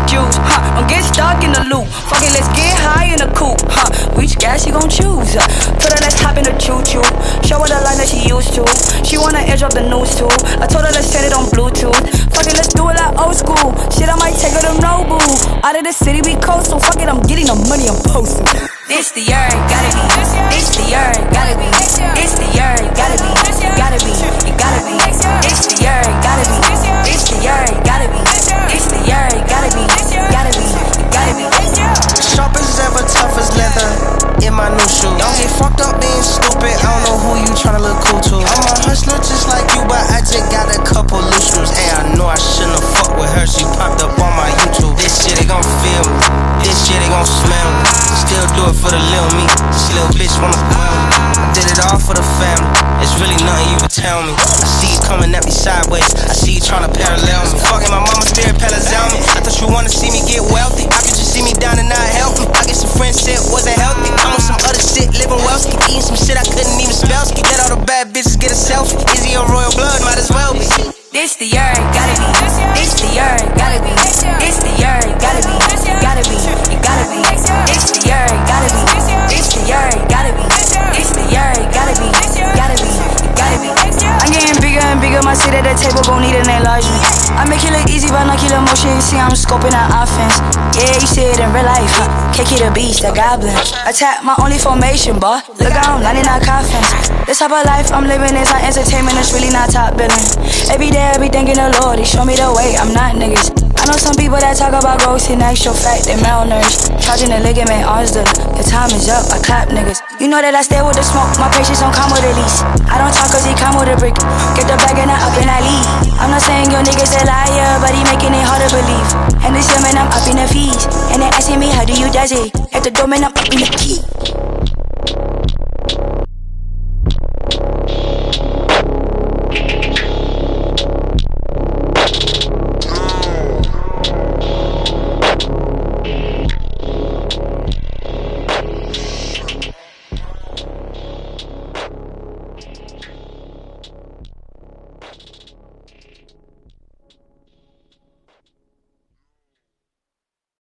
juice, don't get stuck in the loop. Fuck it, let's get high in the coupe, which gas she gon' choose? Told her let's hop in the choo-choo. Show her the line that she used to. She wanna edge up the news too. I told her let's set it on Bluetooth. Fuck it, let's do it like old school. Shit, I might take her to Nobu. Out of the city, we coastal. Fuck it, I'm getting the money, I'm posting. It's the year, gotta be. It's the year, gotta be. It's the year, gotta be. Gotta be, it gotta be. It's the year, gotta be. It's the year, gotta be. It's the year, gotta be. Gotta be, it gotta be. Sharp as ever, tough as leather in my new shoes. Don't get fucked up being stupid. I don't know who you tryna look cool to. I'm a hustler just like you, but I just got a couple loose screws. Hey, I know I shouldn't have fucked with her. She popped up on my YouTube. This shit they gon' feel me. This shit they gon' smell me. Still do it for the little me. This little bitch wanna dwell me. I did it all for the family. It's really nothing you can tell me. I see you coming at me sideways. I see you tryna parallel me. Fucking my mama's spirit palazzo me. I thought you wanna see me get wealthy. How could you see me down and not help me? I guess some friends said wasn't healthy. I'm on some other shit, living wealthy. Eating some shit I couldn't even spell. Let all the bad bitches get a selfie. Is he on royal blood? Might as well be. This the year, gotta be. This the year, gotta be. This the year, gotta be. Gotta be, it gotta be. This the year, gotta be. This the year, gotta be. This the year, gotta be. Gotta be, it gotta be. I'm getting bigger and bigger. My seat at the table gon' need an enlargement. I make it look easy, but not kill emotion. You see, I'm scoping out offense. Yeah, you see it in real life, KK the beast, the goblin. Attack my only formation, boy. Look out, lining out coffins. This type of life I'm living is not entertainment. It's really not top billing. Every day I be thanking the Lord, He show me the way. I'm not niggas. I know some people that talk about growth in actual fact, they malnourished. Charging the ligament, arms the time is up, I clap niggas. You know that I stay with the smoke, my patience don't come with a lease. I don't talk cause he come with a brick. Get the bag and I up and I leave. I'm not saying your niggas a liar, but he making it hard to believe. And this year man, I'm up in the fees. And they asking me how do you does it? At the door man, I'm up in the key.